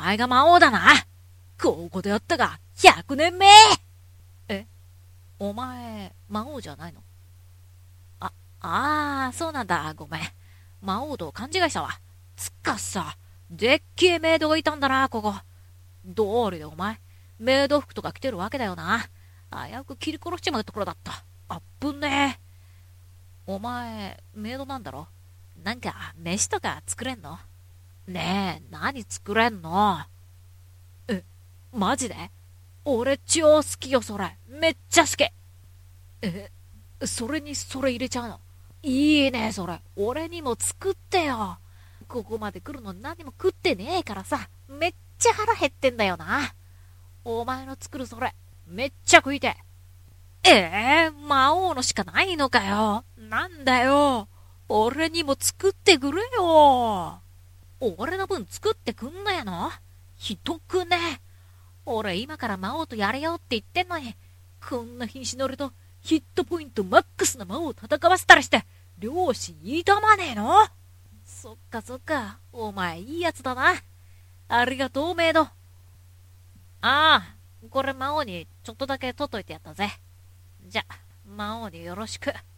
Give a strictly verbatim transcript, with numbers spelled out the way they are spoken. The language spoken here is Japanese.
前が魔王だな。ここでやったがひゃくねんめ。え、お前、魔王じゃないの？あ、あー、そうなんだ。ごめん。魔王と勘違いしたわ。つっかさ、でっけえメイドがいたんだな、ここ。どうりでお前、メイド服とか着てるわけだよな。危うく切り殺しちまうところだった。あっぶねえ。お前、メイドなんだろ？なんか、飯とか作れんの？ねえ、何作れんの？え、マジで？俺超好きよ、それ。めっちゃ好き。え、それにそれ入れちゃうの？いいね、それ。俺にも作ってよ。ここまで来るのに何も食ってねえからさ、めっちゃ腹減ってんだよな。お前の作るそれ、めっちゃ食いてえ。えー、魔王のしかないのかよ。なんだよ。俺にも作ってくれよ。俺の分作ってくんのやの？ひどくね。俺今から魔王とやれよって言ってんのに、こんな瀕死の俺とヒットポイントマックスな魔王を戦わせたりして、両親痛まねえの？そっかそっか、お前いいやつだな。ありがとうメイド。ああ、これ魔王にちょっとだけ取っといてやったぜ。じゃ、魔王によろしく。